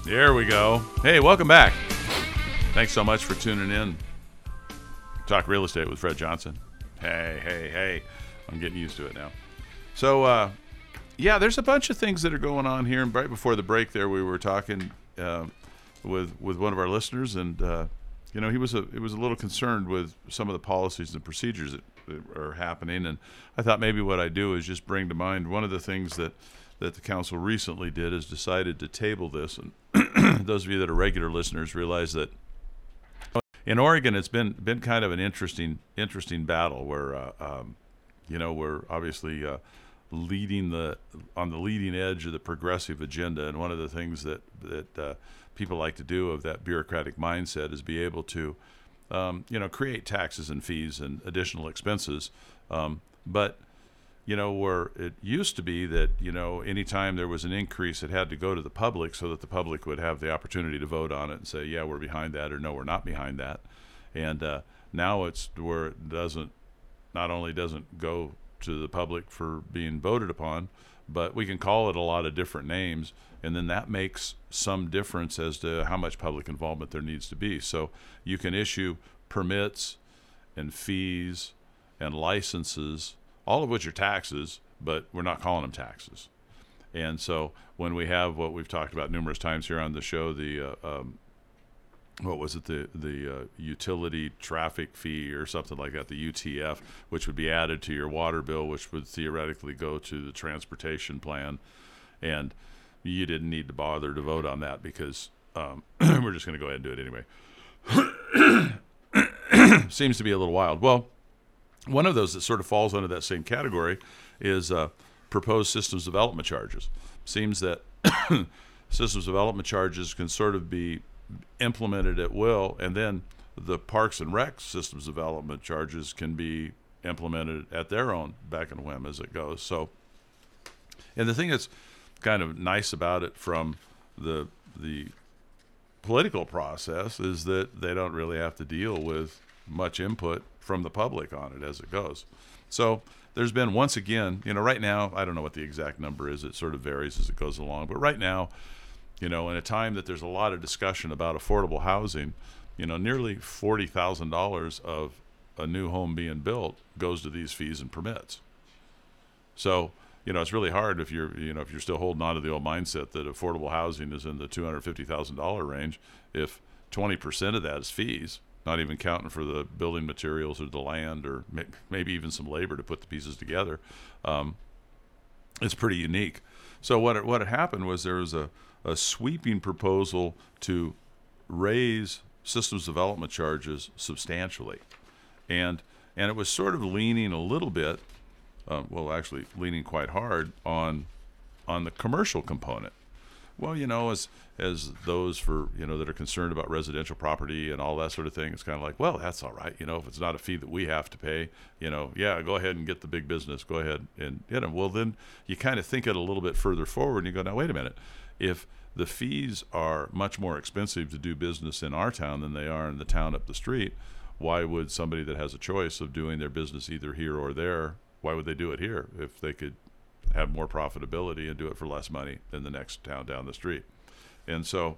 There we go. Hey, welcome back. Thanks so much for tuning in. Talk Real Estate with Fred Johnson. Hey. I'm getting used to it now. So, yeah, there's a bunch of things that are going on here. And right before the break there, we were talking with one of our listeners, and he was a little concerned with some of the policies and procedures that are happening. And I thought maybe what I'd do is just bring to mind one of the things that the council recently did is decided to table this. And those of you that are regular listeners realize that in Oregon, it's been kind of an interesting battle where we're obviously leading on the leading edge of the progressive agenda, and one of the things that people like to do of that bureaucratic mindset is be able to create taxes and fees and additional expenses, but where it used to be that, anytime there was an increase, it had to go to the public so that the public would have the opportunity to vote on it and say, yeah, we're behind that, or no, we're not behind that. And now it's where it not only doesn't go to the public for being voted upon, but we can call it a lot of different names, and then that makes some difference as to how much public involvement there needs to be. So you can issue permits and fees and licenses, all of which are taxes, but we're not calling them taxes. And so when we have what we've talked about numerous times here on the show, the utility traffic fee or something like that, the UTF, which would be added to your water bill, which would theoretically go to the transportation plan. And you didn't need to bother to vote on that because we're just going to go ahead and do it anyway. Seems to be a little wild. Well, one of those that sort of falls under that same category is proposed systems development charges. Seems that systems development charges can sort of be implemented at will, and then the Parks and Rec systems development charges can be implemented at their own beck and whim as it goes. So, and the thing that's kind of nice about it from the political process is that they don't really have to deal with much input from the public on it as it goes. So there's been, once again, right now, I don't know what the exact number is. It sort of varies as it goes along. But right now, in a time that there's a lot of discussion about affordable housing, nearly $40,000 of a new home being built goes to these fees and permits. So, it's really hard if you're still holding on to the old mindset that affordable housing is in the $250,000 range. If 20% of that is fees, not even counting for the building materials or the land or maybe even some labor to put the pieces together, it's pretty unique. So what had happened was there was a sweeping proposal to raise systems development charges substantially, and it was sort of leaning a little bit, actually leaning quite hard on the commercial component. Well, as those that are concerned about residential property and all that sort of thing, it's kind of like, well, that's all right. If it's not a fee that we have to pay, yeah, go ahead and get the big business. Go ahead and get them. Well, then you kind of think it a little bit further forward and you go, now, wait a minute. If the fees are much more expensive to do business in our town than they are in the town up the street, why would somebody that has a choice of doing their business either here or there, why would they do it here if they could have more profitability and do it for less money than the next town down the street? And so,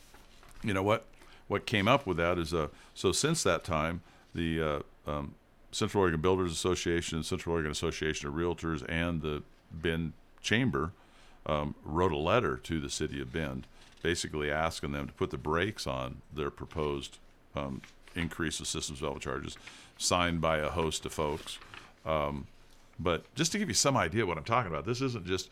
what came up with that is, so since that time, the Central Oregon Builders Association, Central Oregon Association of Realtors, and the Bend Chamber wrote a letter to the city of Bend, basically asking them to put the brakes on their proposed increase of systems development charges, signed by a host of folks. But just to give you some idea what I'm talking about, this isn't just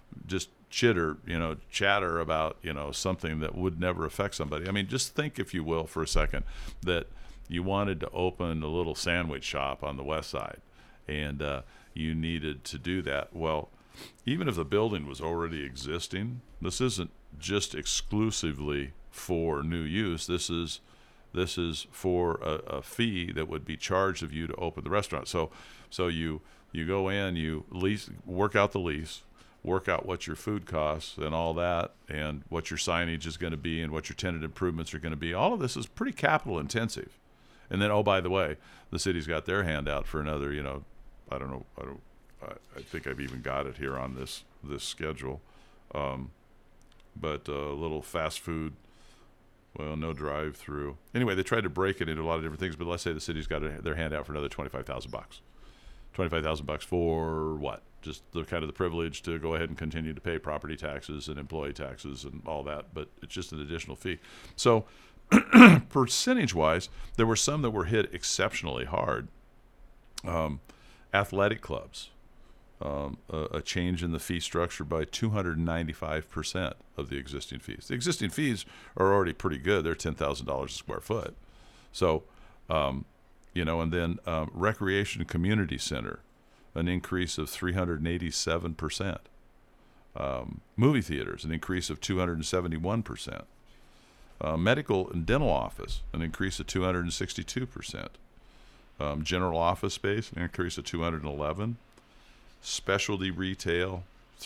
chatter about, something that would never affect somebody. I mean, just think, if you will, for a second, that you wanted to open a little sandwich shop on the west side, and you needed to do that. Well, even if the building was already existing, this isn't just exclusively for new use. This is for a fee that would be charged of you to open the restaurant. So you go in, you work out the lease, work out what your food costs and all that, and what your signage is going to be and what your tenant improvements are going to be. All of this is pretty capital intensive. And then, oh, by the way, the city's got their hand out for another, I think I've even got it here on this schedule. but a little fast food. Well, no drive-through. Anyway, they tried to break it into a lot of different things. But let's say the city's got their hand out for another $25,000. $25,000 for what? Just the kind of the privilege to go ahead and continue to pay property taxes and employee taxes and all that. But it's just an additional fee. So percentage-wise, there were some that were hit exceptionally hard. Athletic clubs. A change in the fee structure by 295% of the existing fees. The existing fees are already pretty good. They're $10,000 a square foot. So, and then recreation community center, an increase of 387%. Movie theaters, an increase of 271%. Medical and dental office, an increase of 262%. General office space, an increase of 211%. Specialty retail,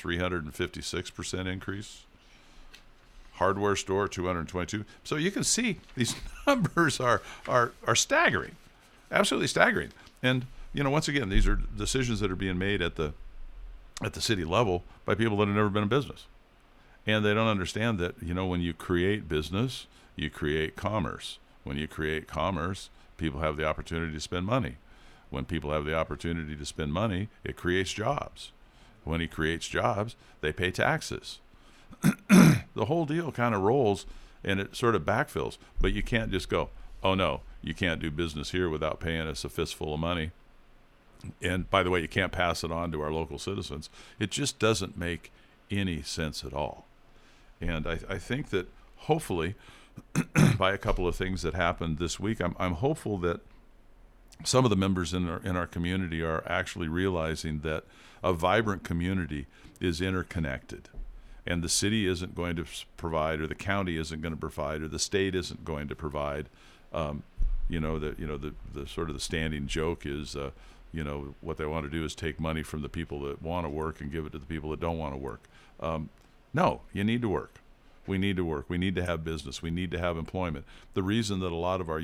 356% increase. Hardware store, 222. So you can see these numbers are staggering, absolutely staggering. And once again, these are decisions that are being made at the city level by people that have never been in business, and they don't understand that when you create business, you create commerce. When you create commerce, people have the opportunity to spend money. When people have the opportunity to spend money, it creates jobs. When it creates jobs, they pay taxes. The whole deal kind of rolls, and it sort of backfills. But you can't just go, oh, no, you can't do business here without paying us a fistful of money. And by the way, you can't pass it on to our local citizens. It just doesn't make any sense at all. And I think that hopefully by a couple of things that happened this week, I'm hopeful that some of the members in our community are actually realizing that a vibrant community is interconnected, and the city isn't going to provide, or the county isn't going to provide, or the state isn't going to provide. The sort of the standing joke is, what they want to do is take money from the people that want to work and give it to the people that don't want to work. No, you need to work. We need to work. We need to have business. We need to have employment. The reason that a lot of our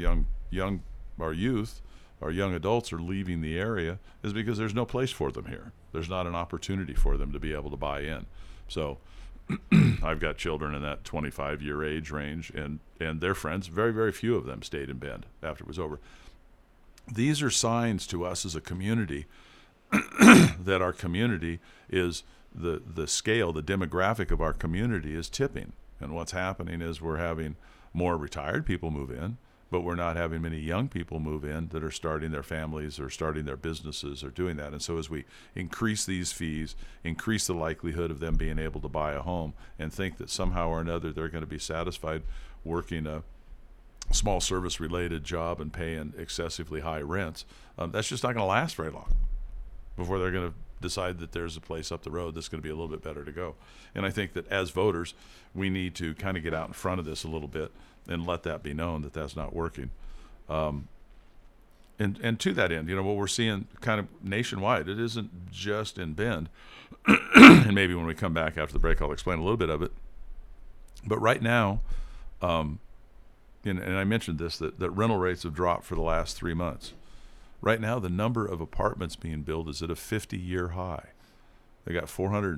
youth, our young adults are leaving the area is because there's no place for them here. There's not an opportunity for them to be able to buy in. So I've got children in that 25-year age range, and their friends, very, very few of them stayed in Bend after it was over. These are signs to us as a community that our community is the scale, the demographic of our community is tipping. And what's happening is we're having more retired people move in, but we're not having many young people move in that are starting their families or starting their businesses or doing that. And so as we increase these fees, increase the likelihood of them being able to buy a home and think that somehow or another they're going to be satisfied working a small service-related job and paying excessively high rents, that's just not going to last very long before they're going to decide that there's a place up the road that's going to be a little bit better to go. And I think that as voters, we need to kind of get out in front of this a little bit and let that be known that that's not working. And to that end, what we're seeing kind of nationwide, it isn't just in Bend. And maybe when we come back after the break, I'll explain a little bit of it. But right now, and I mentioned this, that rental rates have dropped for the last 3 months. Right now, the number of apartments being built is at a 50-year high. They got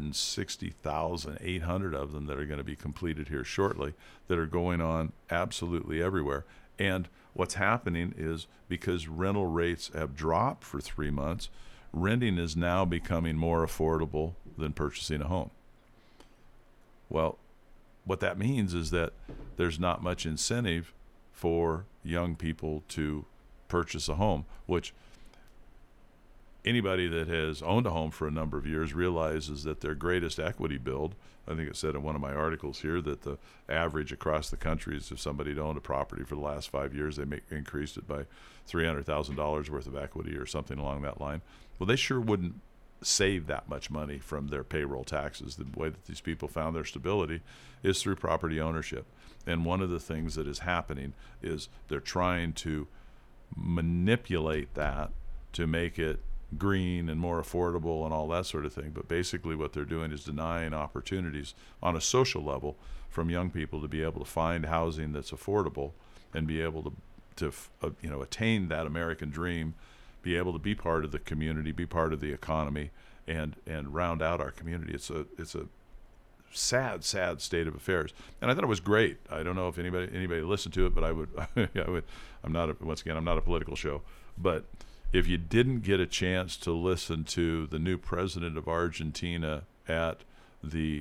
460,800 of them that are going to be completed here shortly that are going on absolutely everywhere. And what's happening is because rental rates have dropped for 3 months, renting is now becoming more affordable than purchasing a home. Well, what that means is that there's not much incentive for young people to purchase a home, which anybody that has owned a home for a number of years realizes that their greatest equity build, I think it said in one of my articles here that the average across the country is if somebody had owned a property for the last 5 years, they increased it by $300,000 worth of equity or something along that line. Well, they sure wouldn't save that much money from their payroll taxes. The way that these people found their stability is through property ownership. And one of the things that is happening is they're trying to manipulate that to make it green and more affordable and all that sort of thing. But basically what they're doing is denying opportunities on a social level from young people to be able to find housing that's affordable and be able to attain that American dream, be able to be part of the community, be part of the economy, and round out our community. It's a sad state of affairs. And I thought it was great. I don't know if anybody listened to it, but I would. I'm not a political show, but if you didn't get a chance to listen to the new president of Argentina at the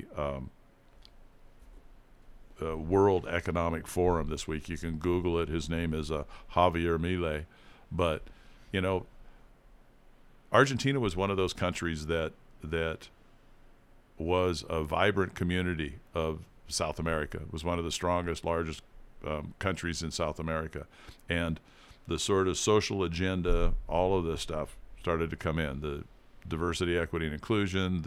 World Economic Forum this week, you can Google it. His name is Javier Milei. But, Argentina was one of those countries that was a vibrant community of South America. It was one of the strongest, largest countries in South America. And the sort of social agenda, all of this stuff started to come in. The diversity, equity, and inclusion,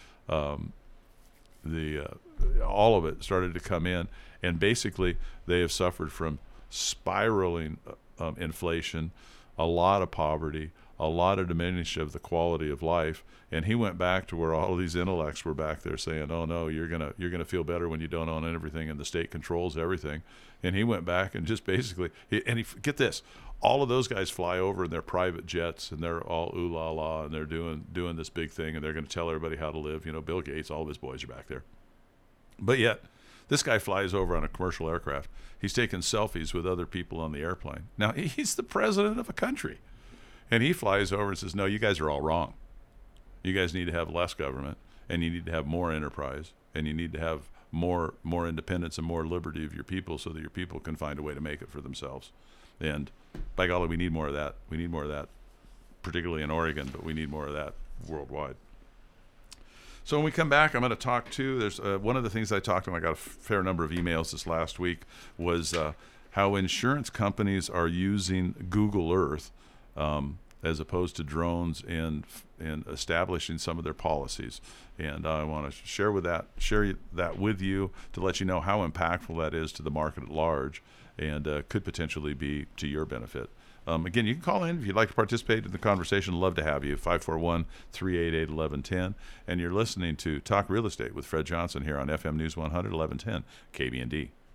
all of it started to come in. And basically, they have suffered from spiraling inflation, a lot of poverty, a lot of diminishing of the quality of life. And he went back to where all of these intellects were back there saying, "Oh no, you're gonna feel better when you don't own everything, and the state controls everything." And he went back and just basically, get this, all of those guys fly over in their private jets, and they're all ooh la la, and they're doing this big thing, and they're going to tell everybody how to live. Bill Gates, all of his boys are back there. But yet, this guy flies over on a commercial aircraft. He's taking selfies with other people on the airplane. Now, he's the president of a country. And he flies over and says, "No, you guys are all wrong. You guys need to have less government, and you need to have more enterprise, and you need to have more independence and more liberty of your people so that your people can find a way to make it for themselves." And by golly, we need more of that. We need more of that, particularly in Oregon, but we need more of that worldwide. So when we come back, I'm going to talk to, there's one of the things I talked about, I got a fair number of emails this last week, was how insurance companies are using Google Earth as opposed to drones in establishing some of their policies. And I want to share that with you to let you know how impactful that is to the market at large, and could potentially be to your benefit. Again, you can call in if you'd like to participate in the conversation. Love to have you. 541-388-1110. And you're listening to Talk Real Estate with Fred Johnson here on FM News 100, 1110, KBND.